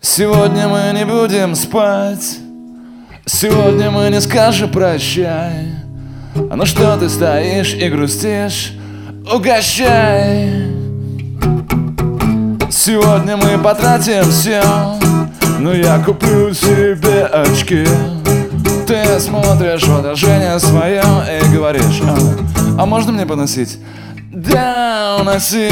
Сегодня мы не будем спать, сегодня мы не скажем прощай. Ну что ты стоишь и грустишь, угощай. Сегодня мы потратим все, но я куплю себе очки. Ты смотришь в отражение свое и говоришь: а можно мне поносить? Да, уноси.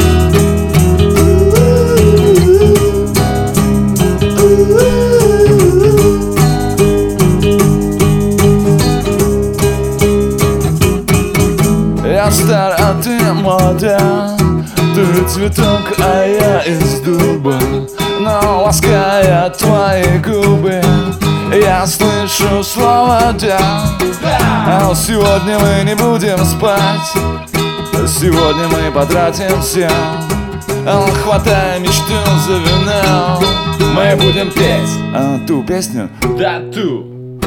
Я стар, а ты молода, ты цветок, а я из дуба. Но лаская твои губы, я слышу слово «да». А сегодня мы не будем спать, сегодня мы потратим все. Хватай мечту за вино, мы будем петь ту песню, да ту.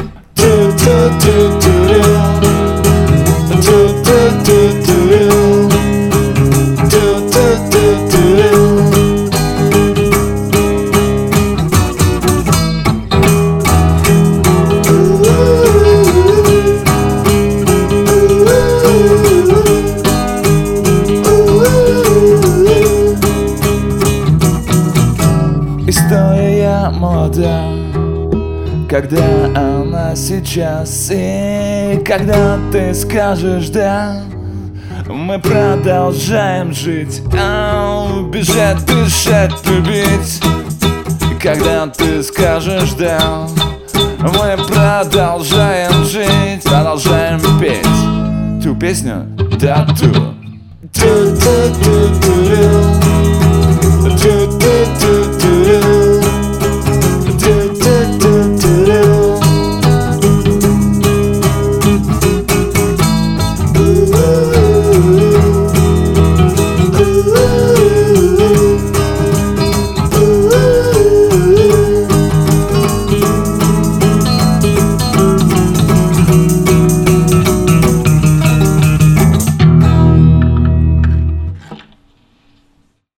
История молода, когда она сейчас, и когда ты скажешь «да», мы продолжаем жить, бежать, дышать, любить. Когда ты скажешь «да», мы продолжаем жить, продолжаем петь ту песню, да ту.